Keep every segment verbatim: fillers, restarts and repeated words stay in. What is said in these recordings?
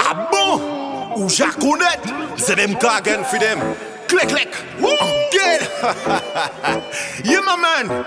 Ah bon? Ou j'acconnais? C'est dem kagen for them. Click click. Get. Yeah my man.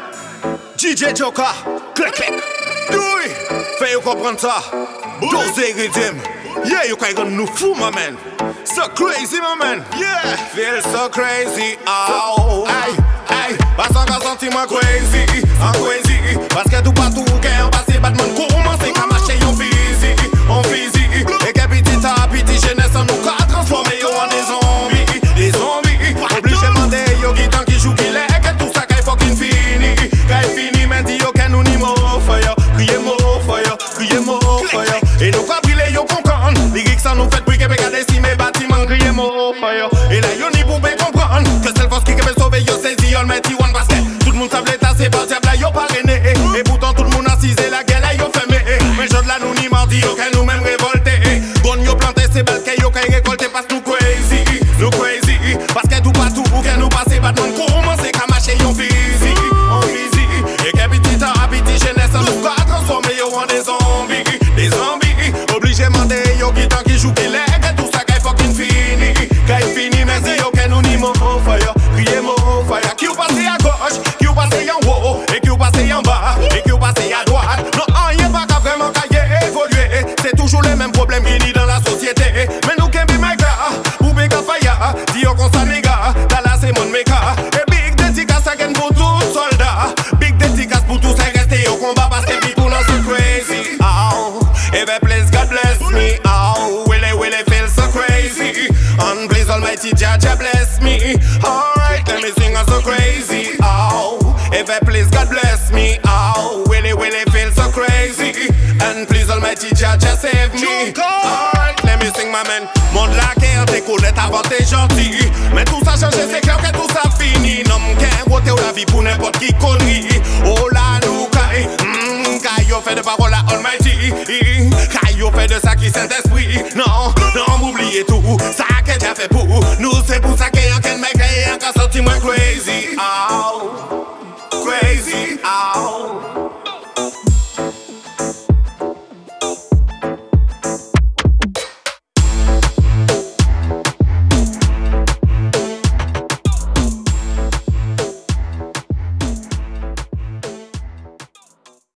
D J Joker. Click click. Do it. Fais vous comprendre ça. Dosez rythme. Yeah, you can't go no fool my man. So crazy my man. Yeah. Feel so crazy. Oh. Aïe aïe. Parce qu'on senti moi crazy. I'm crazy. Parce que tout partout qu'est en passé Batman commence à marcher en physique. En physique. Et que petit à petit jeunesse en nous qu'a transformé en des zombies. Des zombies. Obligé demander yo qui tant qui joue qui l'est. Que tout ça qu'il faut qu'il finit. Qu'il finit mais dit yo que nous ni mot fire. Criez mot fire. Criez mot fire. Et nous quoi briller yo comprendre. Lyrics ça nous fait briquer regarder si mes bâtiments criez mot fire. Et là yo ni pour bien comprendre. Que c'est le force qui peut sauver yo saisi all mighty one parce que tout le monde savait tasser par diable là yo parrainé. Et pourtant tout le monde assisé la gueule là yo fermé. Mais je de la nous ni mardi yo que nous même révolté. Bon yo planté ces balles que yo que récolté parce que nous crazy. Nous crazy. Parce que tout partout que nous passer pas nous commencer qu'à marcher yo physique. En physique. Et que petit à petit jeunesse en nous qu'a transformé yo en des zombies. Des zombies. Obligé demander yo qui tant qui joue qui l'est. Que tout ça qu'il faut qu'il finit. Qu'il finit mais c'est yo que nous ni mot fire. Criez mot fire. Qui ou passé à gauche. Qui ou passé en haut. Et qui ou passé en bas. Et qui ou passé à droite. Non, rien pas qu'à vraiment qu'à évoluer. C'est toujours les mêmes problèmes qui nient dans la société. Mais nous qu'aimons mes gars. Ou bien qu'à fire. Dis au constat les gars. T'as là c'est mon méca. Et big dédicace à gain pour tout soldat. Big dédicace pour tous ces restés au combat. Parce que people are so crazy. Oh, every place God bless me. Oh, will it, will it feel so crazy. And please almighty Jah bless me. Alright, let me sing so crazy. Oh, every place God bless me. Oh, will it, will it feel so crazy. And please almighty Jah save me. Alright, let me sing my man. Monde la guerre, t'es cool, avant t'es gentil. Mais tout ça change, c'est clair que tout ça fini. Non, qu'un côté ou la vie pour n'importe qui connerie. Oh là, nous, caille. Mmm, caille, yo fait de parole à Almighty. Caille, yo fait de ça qui Saint-Esprit. Non, non, m'oubliez tout. Ça que Jah fait pour nous, c'est pour ça